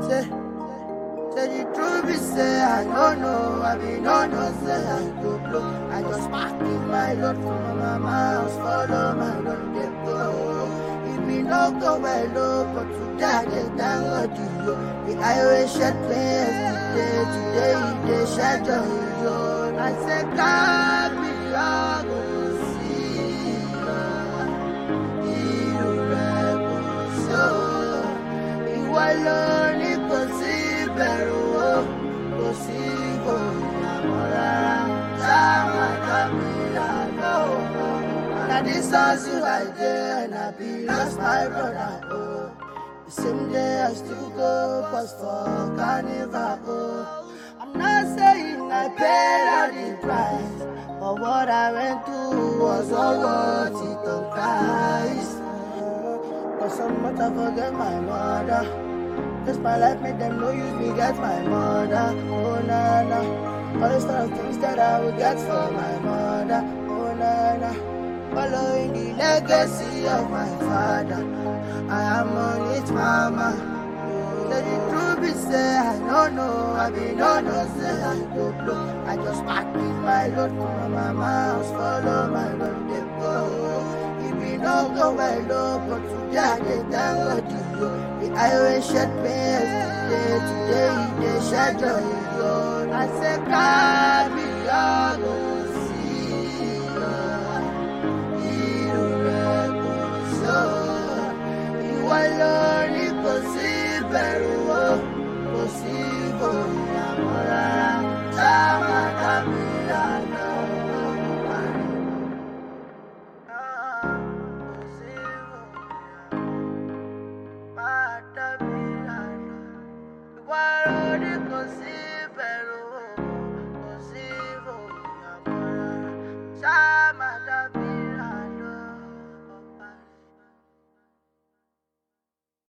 Say, say the truth be say I don't know. I be no say I go blow. I just pack in my load from my mama house, follow my road they go. If me no go well, oh, but today I get down what you do. The highway shed players today they shed joy. I say God be your Waloni possible, possible. Now this house you like there, and I be lost my brother. Oh, the same day I still go pass for carnival. Oh, I'm not saying I paid all the price, but what I went through was all worth it on Christ. Cause some months I forget my mother. Just my life made them no use me, get my mother. Oh na na, all the sort of things that I would get for my mother. Oh na na, following the legacy of my father. I am on it, mama. Let the truth be said, I don't know. I be no say I go blow. I just pack in my load from my mama house, follow my road they go. No go well, no, but today I get down what you do. The highway shed players today they shed joy. I say, God be your you alone is possible, possible. Mata